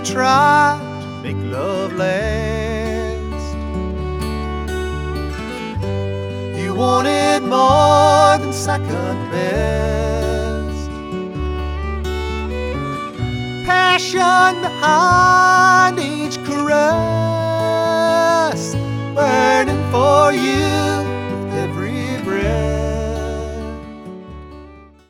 tried to make love last. You wanted more than second best. Passion behind each caress, burning for you